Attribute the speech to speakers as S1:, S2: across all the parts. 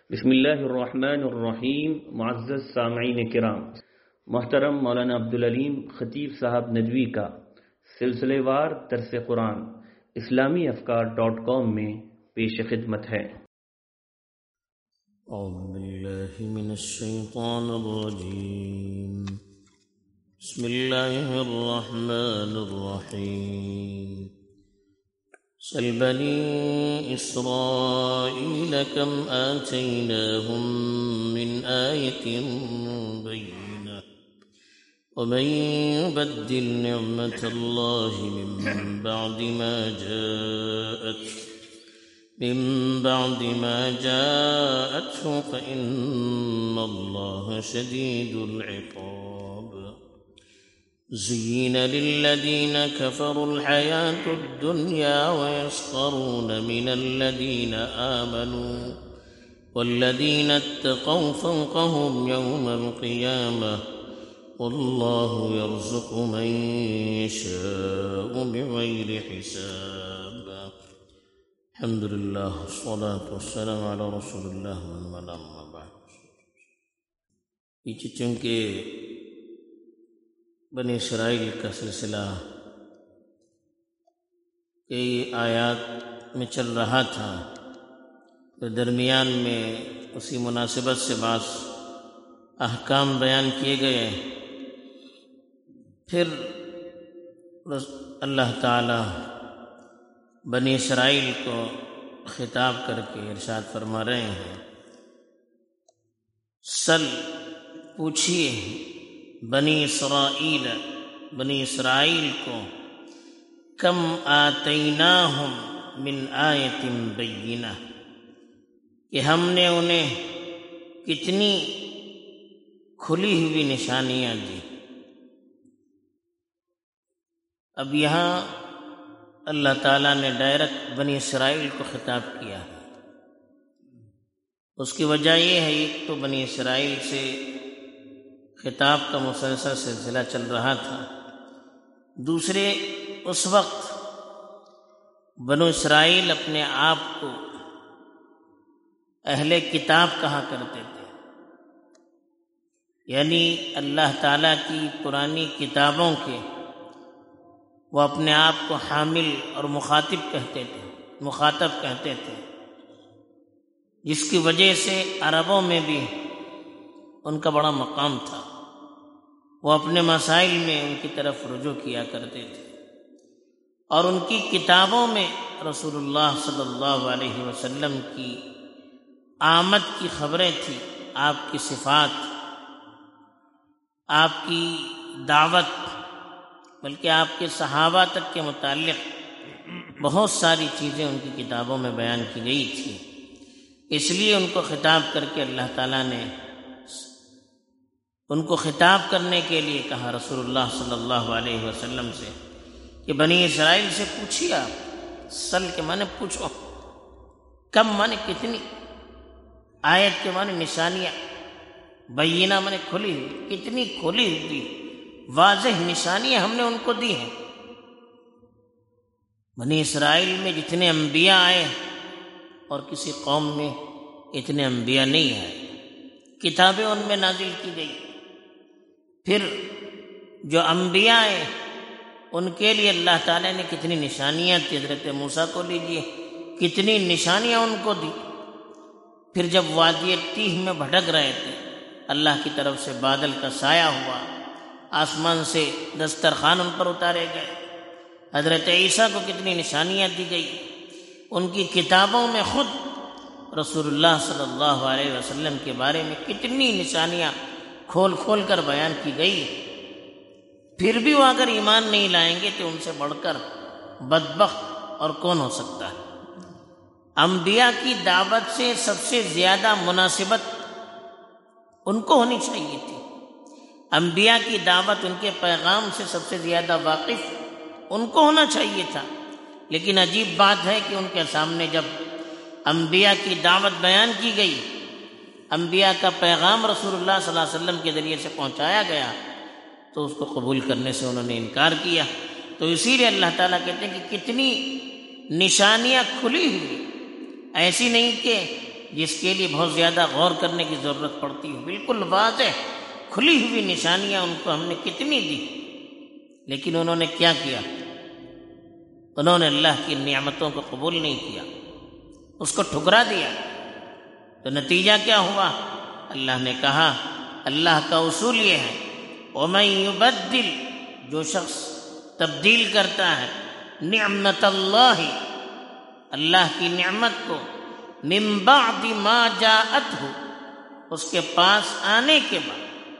S1: بسم اللہ الرحمن الرحیم. معزز سامعین کرام، محترم مولانا عبدالعلیم خطیب صاحب ندوی کا سلسلے وار درس قرآن اسلامیافکار.com میں پیش خدمت ہے.
S2: اعوذ باللہ من الشیطان الرجیم. بسم اللہ الرحمن الرحیم. سل بنی اسرائیل کم آتیناہم من آیت بینہ ومن يبدل نعمة الله من بعد ما جاءته فإن الله شديد العقاب. زين للذين كفروا الحياة الدنيا ويسخرون من الذين آمنوا والذين اتقوا فوقهم يوم القيامة والله يرزق من يشاء بغير حساب. الحمد لله والصلاة والسلام على رسول الله أما بعد. پیچھے چونکہ بنی اسرائیل کا سلسلہ کئی آیات میں چل رہا تھا، تو درمیان میں اسی مناسبت سے بعض احکام بیان کیے گئے. پھر اللہ تعالی بنی اسرائیل کو خطاب کر کے ارشاد فرما رہے ہیں، سل پوچھیے بنی اسرائیل کو، کم آتیناہم من آیت بینہ، کہ ہم نے انہیں کتنی کھلی ہوئی نشانیاں دی. اب یہاں اللہ تعالیٰ نے ڈائریکٹ بنی اسرائیل کو خطاب کیا ہے. اس کی وجہ یہ ہے، ایک تو بنی اسرائیل سے خطاب کا مسلسل سلسلہ چل رہا تھا، دوسرے اس وقت بنو اسرائیل اپنے آپ کو اہل کتاب کہا کرتے تھے، یعنی اللہ تعالیٰ کی پرانی کتابوں کے وہ اپنے آپ کو حامل اور مخاطب کہتے تھے، جس کی وجہ سے عربوں میں بھی ان کا بڑا مقام تھا. وہ اپنے مسائل میں ان کی طرف رجوع کیا کرتے تھے، اور ان کی کتابوں میں رسول اللہ صلی اللہ علیہ وسلم کی آمد کی خبریں تھیں، آپ کی صفات، آپ کی دعوت، بلکہ آپ کے صحابہ تک کے متعلق بہت ساری چیزیں ان کی کتابوں میں بیان کی گئی تھی. اس لیے ان کو خطاب کر کے اللہ تعالیٰ نے ان کو خطاب کرنے کے لیے کہا رسول اللہ صلی اللہ علیہ وسلم سے کہ بنی اسرائیل سے پوچھیے. آپ سل کے معنی پوچھو، کم معنی کتنی، آیت کے معنی نشانیاں، بینہ معنی کھلی ہوئی، کتنی کھلی ہوئی واضح نشانیاں ہم نے ان کو دی ہیں. بنی اسرائیل میں جتنے انبیاء آئے اور کسی قوم میں اتنے انبیاء نہیں آئے، کتابیں ان میں نازل کی گئی. پھر جو انبیاء آئے ان کے لیے اللہ تعالیٰ نے کتنی نشانیاں تھی. حضرت موسیٰ کو لیجیے، کتنی نشانیاں ان کو دی. پھر جب وادی تیہ میں بھٹک رہے تھے، اللہ کی طرف سے بادل کا سایہ ہوا، آسمان سے دسترخوان ان پر اتارے گئے. حضرت عیسیٰ کو کتنی نشانیاں دی گئی. ان کی کتابوں میں خود رسول اللہ صلی اللہ علیہ وسلم کے بارے میں کتنی نشانیاں کھول کھول کر بیان کی گئی. پھر بھی وہ اگر ایمان نہیں لائیں گے تو ان سے بڑھ کر بدبخت اور کون ہو سکتا ہے. انبیاء کی دعوت سے سب سے زیادہ مناسبت ان کو ہونی چاہیے تھی. انبیاء کی دعوت، ان کے پیغام سے سب سے زیادہ واقف ان کو ہونا چاہیے تھا. لیکن عجیب بات ہے کہ ان کے سامنے جب انبیاء کی دعوت بیان کی گئی، انبیاء کا پیغام رسول اللہ صلی اللہ علیہ وسلم کے ذریعے سے پہنچایا گیا، تو اس کو قبول کرنے سے انہوں نے انکار کیا. تو اسی لیے اللہ تعالیٰ کہتے ہیں کہ کتنی نشانیاں کھلی ہوئی، ایسی نہیں کہ جس کے لیے بہت زیادہ غور کرنے کی ضرورت پڑتی ہے. بالکل واضح کھلی ہوئی نشانیاں ان کو ہم نے کتنی دی، لیکن انہوں نے کیا کیا؟ انہوں نے اللہ کی نعمتوں کو قبول نہیں کیا، اس کو ٹھکرا دیا. تو نتیجہ کیا ہوا؟ اللہ نے کہا، اللہ کا اصول یہ ہے، وَمَن يُبَدِّلْ، جو شخص تبدیل کرتا ہے نعمت اللہ، اللہ کی نعمت کو، من بعد ما جاءتہ، اس کے پاس آنے کے بعد،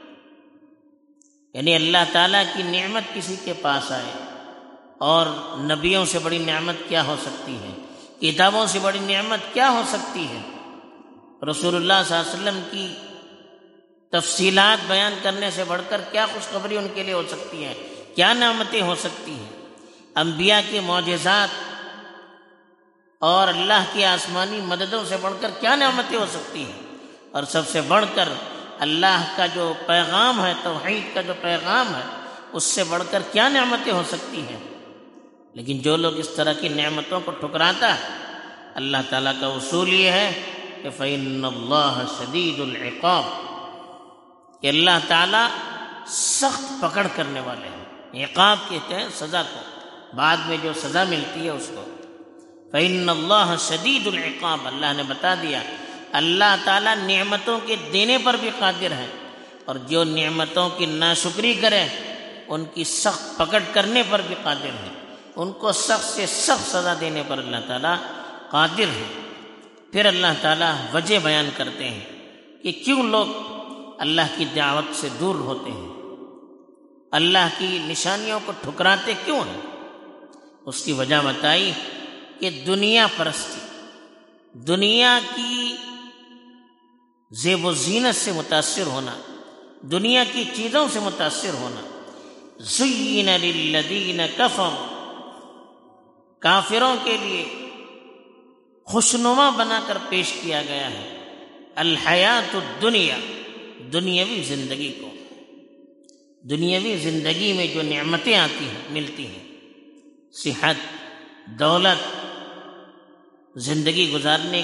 S2: یعنی اللہ تعالیٰ کی نعمت کسی کے پاس آئے، اور نبیوں سے بڑی نعمت کیا ہو سکتی ہے؟ کتابوں سے بڑی نعمت کیا ہو سکتی ہے؟ رسول اللہ صلی اللہ علیہ وسلم کی تفصیلات بیان کرنے سے بڑھ کر کیا خوشخبری ان کے لیے ہو سکتی ہے؟ کیا نعمتیں ہو سکتی ہیں؟ انبیاء کے معجزات اور اللہ کی آسمانی مددوں سے بڑھ کر کیا نعمتیں ہو سکتی ہیں؟ اور سب سے بڑھ کر اللہ کا جو پیغام ہے، توحید کا جو پیغام ہے، اس سے بڑھ کر کیا نعمتیں ہو سکتی ہیں؟ لیکن جو لوگ اس طرح کی نعمتوں کو ٹھکراتا ہے، اللہ تعالیٰ کا اصول یہ ہے کہ فَإِنَّ اللَّهَ شَدِيدُ الْعِقَابِ، کہ اللہ تعالیٰ سخت پکڑ کرنے والے ہیں. عقاب کہتے ہیں سزا کو، بعد میں جو سزا ملتی ہے اس کو. فَإِنَّ اللَّهَ شَدِيدُ الْعِقَابِ، اللہ نے بتا دیا اللہ تعالیٰ نعمتوں کے دینے پر بھی قادر ہے، اور جو نعمتوں کی ناشکری کرے ان کی سخت پکڑ کرنے پر بھی قادر ہے، ان کو سخت سے سخت سزا دینے پر اللہ تعالیٰ قادر ہے. پھر اللہ تعالیٰ وجہ بیان کرتے ہیں کہ کیوں لوگ اللہ کی دعوت سے دور ہوتے ہیں، اللہ کی نشانیوں کو ٹھکراتے کیوں ہیں. اس کی وجہ بتائی کہ دنیا پرستی، دنیا کی زیب و زینت سے متاثر ہونا، دنیا کی چیزوں سے متاثر ہونا. زین للذین کفروا، کافروں کے لیے خوشنما بنا کر پیش کیا گیا ہے الحیات الدنیا، دنیاوی زندگی کو. دنیاوی زندگی میں جو نعمتیں آتی ہیں، ملتی ہیں، صحت، دولت، زندگی گزارنے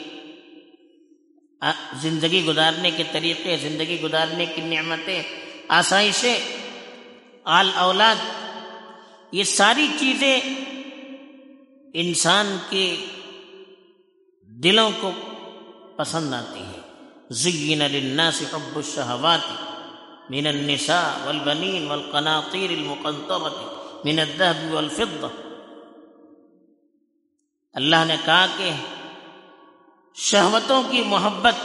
S2: کے طریقے، زندگی گزارنے کی نعمتیں، آسائشیں، آل اولاد، یہ ساری چیزیں انسان کے دلوں کو پسند آتی ہیں. زین للناس حب الشہوات من النساء والبنین والقناطیر المقنطرة من الذهب والفضة. اللہ نے کہا کہ شہوتوں کی محبت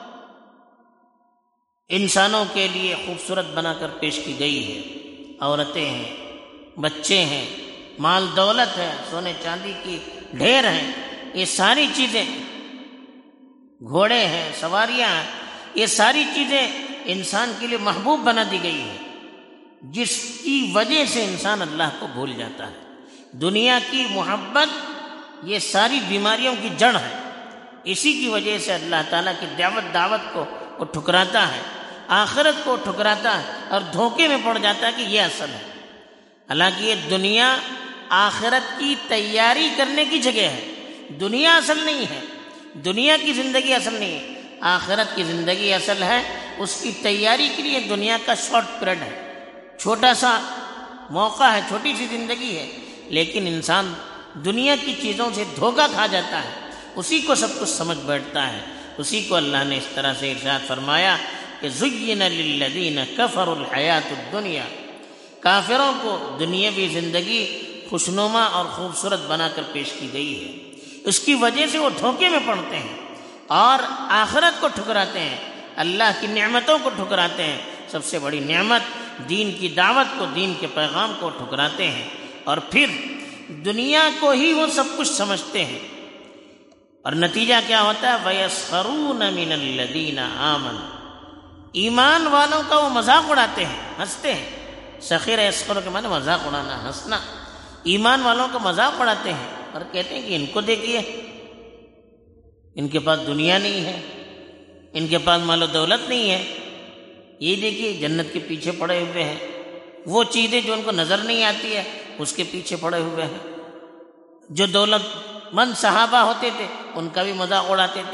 S2: انسانوں کے لیے خوبصورت بنا کر پیش کی گئی ہے. عورتیں ہیں، بچے ہیں، مال دولت ہے، سونے چاندی کی ڈھیر ہیں، یہ ساری چیزیں، گھوڑے ہیں، سواریاں ہیں، یہ ساری چیزیں انسان کے لیے محبوب بنا دی گئی ہے، جس کی وجہ سے انسان اللہ کو بھول جاتا ہے. دنیا کی محبت یہ ساری بیماریوں کی جڑ ہے. اسی کی وجہ سے اللہ تعالیٰ کی دعوت کو وہ ٹھکراتا ہے، آخرت کو ٹھکراتا ہے، اور دھوکے میں پڑ جاتا ہے کہ یہ اصل ہے. حالانکہ یہ دنیا آخرت کی تیاری کرنے کی جگہ ہے. دنیا اصل نہیں ہے، دنیا کی زندگی اصل نہیں ہے، آخرت کی زندگی اصل ہے. اس کی تیاری کے لیے دنیا کا شارٹ پیریڈ ہے، چھوٹا سا موقع ہے، چھوٹی سی زندگی ہے. لیکن انسان دنیا کی چیزوں سے دھوکہ کھا جاتا ہے، اسی کو سب کچھ سمجھ بیٹھتا ہے. اسی کو اللہ نے اس طرح سے ارشاد فرمایا کہ زین للذین کفروا الحیات الدنیا، کافروں کو دنیاوی زندگی خوشنما اور خوبصورت بنا کر پیش کی گئی ہے. اس کی وجہ سے وہ دھوکے میں پڑتے ہیں اور آخرت کو ٹھکراتے ہیں، اللہ کی نعمتوں کو ٹھکراتے ہیں. سب سے بڑی نعمت دین کی دعوت کو، دین کے پیغام کو ٹھکراتے ہیں، اور پھر دنیا کو ہی وہ سب کچھ سمجھتے ہیں. اور نتیجہ کیا ہوتا ہے؟ وَيَسْخَرُونَ مِنَ الَّذِينَ آمَنُوا، ایمان والوں کا وہ مذاق اڑاتے ہیں، ہنستے ہیں. سخیر یسخر کے معنی مذاق اڑانا، ہنسنا. ایمان والوں کا مذاق اڑاتے ہیں اور کہتے ہیں کہ ان کو دیکھیے، ان کے پاس دنیا نہیں ہے، ان کے پاس مال و دولت نہیں ہے، یہ دیکھیے جنت کے پیچھے پڑے ہوئے ہیں، وہ چیزیں جو ان کو نظر نہیں آتی ہے اس کے پیچھے پڑے ہوئے ہیں. جو دولت مند صحابہ ہوتے تھے ان کا بھی مذاق اڑاتے تھے،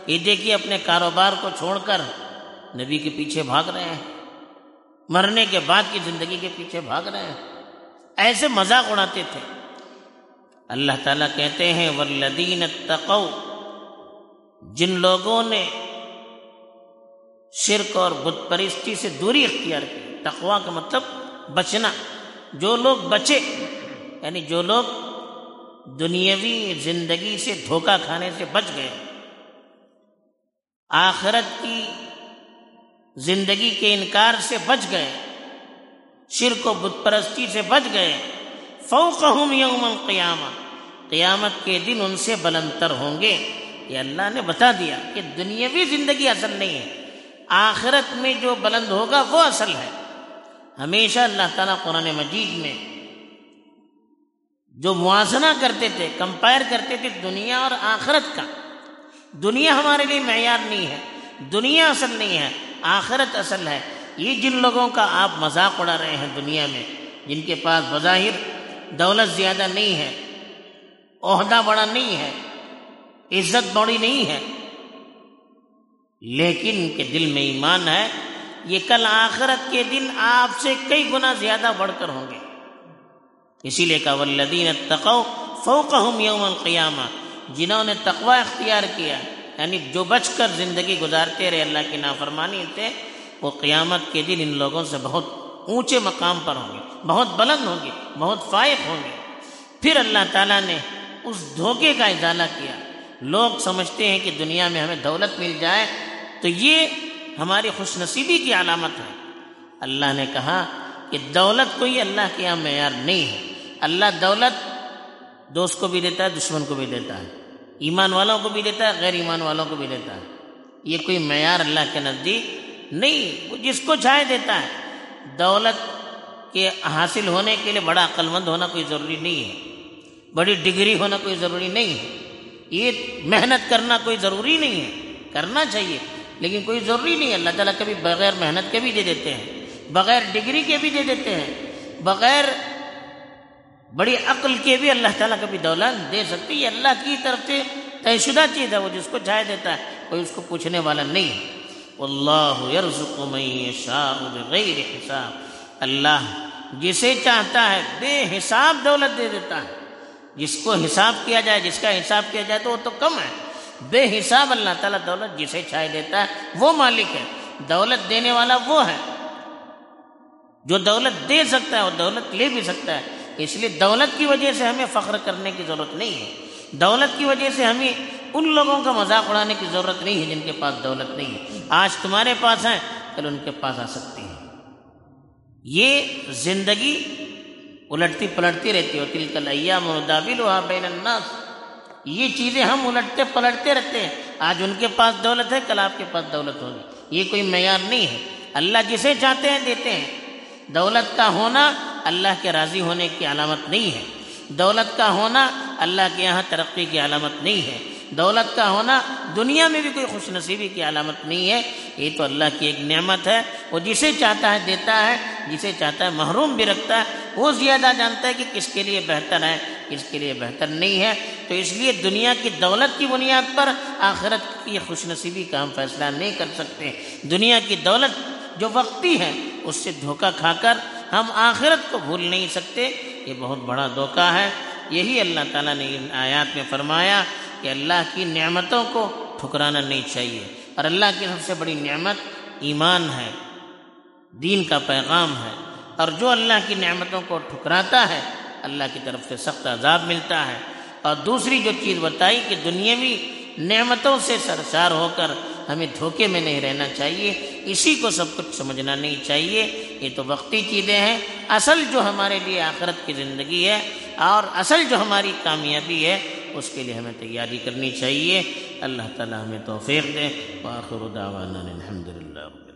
S2: یہ دیکھیے اپنے کاروبار کو چھوڑ کر نبی کے پیچھے بھاگ رہے ہیں، مرنے کے بعد کی زندگی کے پیچھے بھاگ رہے ہیں، ایسے مذاق اڑاتے تھے۔ اللہ تعالیٰ کہتے ہیں والذین اتقوا، جن لوگوں نے شرک اور بت پرستی سے دوری اختیار کی، تقویٰ کا مطلب بچنا، جو لوگ بچے، یعنی جو لوگ دنیاوی زندگی سے دھوکہ کھانے سے بچ گئے، آخرت کی زندگی کے انکار سے بچ گئے، شرک و بت پرستی سے بچ گئے، فوقہم یوم القیامہ، قیامت کے دن ان سے بلندتر ہوں گے۔ یہ اللہ نے بتا دیا کہ دنیاوی زندگی اصل نہیں ہے، آخرت میں جو بلند ہوگا وہ اصل ہے۔ ہمیشہ اللہ تعالیٰ قرآن مجید میں جو موازنہ کرتے تھے، کمپائر کرتے تھے دنیا اور آخرت کا، دنیا ہمارے لیے معیار نہیں ہے، دنیا اصل نہیں ہے، آخرت اصل ہے۔ یہ جن لوگوں کا آپ مذاق اڑا رہے ہیں دنیا میں، جن کے پاس بظاہر دولت زیادہ نہیں ہے، عہدہ بڑا نہیں ہے، عزت بڑی نہیں ہے، لیکن ان کے دل میں ایمان ہے، یہ کل آخرت کے دن آپ سے کئی گنا زیادہ بڑھ کر ہوں گے۔ اسی لیے کہا والذین اتقوا فوقہم یوم القیامہ، جنہوں نے تقوی اختیار کیا، یعنی جو بچ کر زندگی گزارتے رہے اللہ کی نافرمانی سے، وہ قیامت کے دن ان لوگوں سے بہت اونچے مقام پر ہوں گے، بہت بلند ہوں گے، بہت فائق ہوں گے۔ پھر اللہ تعالیٰ نے اس دھوکے کا ازالہ کیا۔ لوگ سمجھتے ہیں کہ دنیا میں ہمیں دولت مل جائے تو یہ ہماری خوش نصیبی کی علامت ہے۔ اللہ نے کہا کہ دولت کوئی اللہ کے یہاں معیار نہیں ہے۔ اللہ دولت دوست کو بھی دیتا ہے، دشمن کو بھی دیتا ہے، ایمان والوں کو بھی دیتا ہے، غیر ایمان والوں کو بھی دیتا ہے۔ یہ کوئی معیار اللہ کے نزدیک نہیں، وہ جس کو چاہے دیتا ہے۔ دولت کے حاصل ہونے کے لیے بڑا عقل مند ہونا کوئی ضروری نہیں ہے، بڑی ڈگری ہونا کوئی ضروری نہیں ہے، یہ محنت کرنا کوئی ضروری نہیں ہے، کرنا چاہیے لیکن کوئی ضروری نہیں ہے۔ اللہ تعالیٰ کبھی بغیر محنت کے بھی دے دیتے ہیں، بغیر ڈگری کے بھی دے دیتے ہیں، بغیر بڑی عقل کے بھی اللہ تعالیٰ کبھی دولت دے سکتی ہے۔ یہ اللہ کی طرف سے طے شدہ چیز ہے، وہ جس کو چاہے دیتا ہے، کوئی اس کو پوچھنے والا نہیں ہے۔ واللہ یرزق من یشاء بغیر حساب، اللہ جسے چاہتا ہے بے حساب دولت دے دیتا ہے۔ جس کو حساب کیا جائے، جس کا حساب کیا جائے تو وہ تو کم ہے، بے حساب اللہ تعالیٰ دولت جسے چاہے دیتا ہے، وہ مالک ہے، دولت دینے والا وہ ہے جو دولت دے سکتا ہے اور دولت لے بھی سکتا ہے۔ اس لیے دولت کی وجہ سے ہمیں فخر کرنے کی ضرورت نہیں ہے، دولت کی وجہ سے ہمیں ان لوگوں کا مذاق اڑانے کی ضرورت نہیں ہے جن کے پاس دولت نہیں ہے۔ آج تمہارے پاس ہے، کل ان کے پاس آ سکتی ہے۔ یہ زندگی الٹتی پلٹتی رہتی ہے، تلک الایام نداولها بین الناس، یہ چیزیں ہم الٹتے پلٹتے رہتے ہیں۔ آج ان کے پاس دولت ہے، کل آپ کے پاس دولت ہوگی، یہ کوئی معیار نہیں ہے۔ اللہ جسے چاہتے ہیں دیتے ہیں۔ دولت کا ہونا اللہ کے راضی ہونے کی علامت نہیں ہے، دولت کا ہونا اللہ کے یہاں ترقی کی علامت نہیں ہے، دولت کا ہونا دنیا میں بھی کوئی خوش نصیبی کی علامت نہیں ہے۔ یہ تو اللہ کی ایک نعمت ہے، وہ جسے چاہتا ہے دیتا ہے، جسے چاہتا ہے محروم بھی رکھتا ہے۔ وہ زیادہ جانتا ہے کہ کس کے لیے بہتر ہے، کس کے لیے بہتر نہیں ہے۔ تو اس لیے دنیا کی دولت کی بنیاد پر آخرت کی خوش نصیبی کا ہم فیصلہ نہیں کر سکتے۔ دنیا کی دولت جو وقتی ہے اس سے دھوکہ کھا کر ہم آخرت کو بھول نہیں سکتے، یہ بہت بڑا دھوکہ ہے۔ یہی اللہ تعالیٰ نے ان آیات میں فرمایا کہ اللہ کی نعمتوں کو ٹھکرانا نہیں چاہیے، اور اللہ کی سب سے بڑی نعمت ایمان ہے، دین کا پیغام ہے، اور جو اللہ کی نعمتوں کو ٹھکراتا ہے اللہ کی طرف سے سخت عذاب ملتا ہے۔ اور دوسری جو چیز بتائی کہ دنیاوی نعمتوں سے سرشار ہو کر ہمیں دھوکے میں نہیں رہنا چاہیے، اسی کو سب کچھ سمجھنا نہیں چاہیے۔ یہ تو وقتی چیزیں ہیں، اصل جو ہمارے لیے آخرت کی زندگی ہے اور اصل جو ہماری کامیابی ہے اس کے لیے ہمیں تیاری کرنی چاہیے۔ اللہ تعالی ہمیں توفیق دے۔ وآخر دعوانا الحمدللہ۔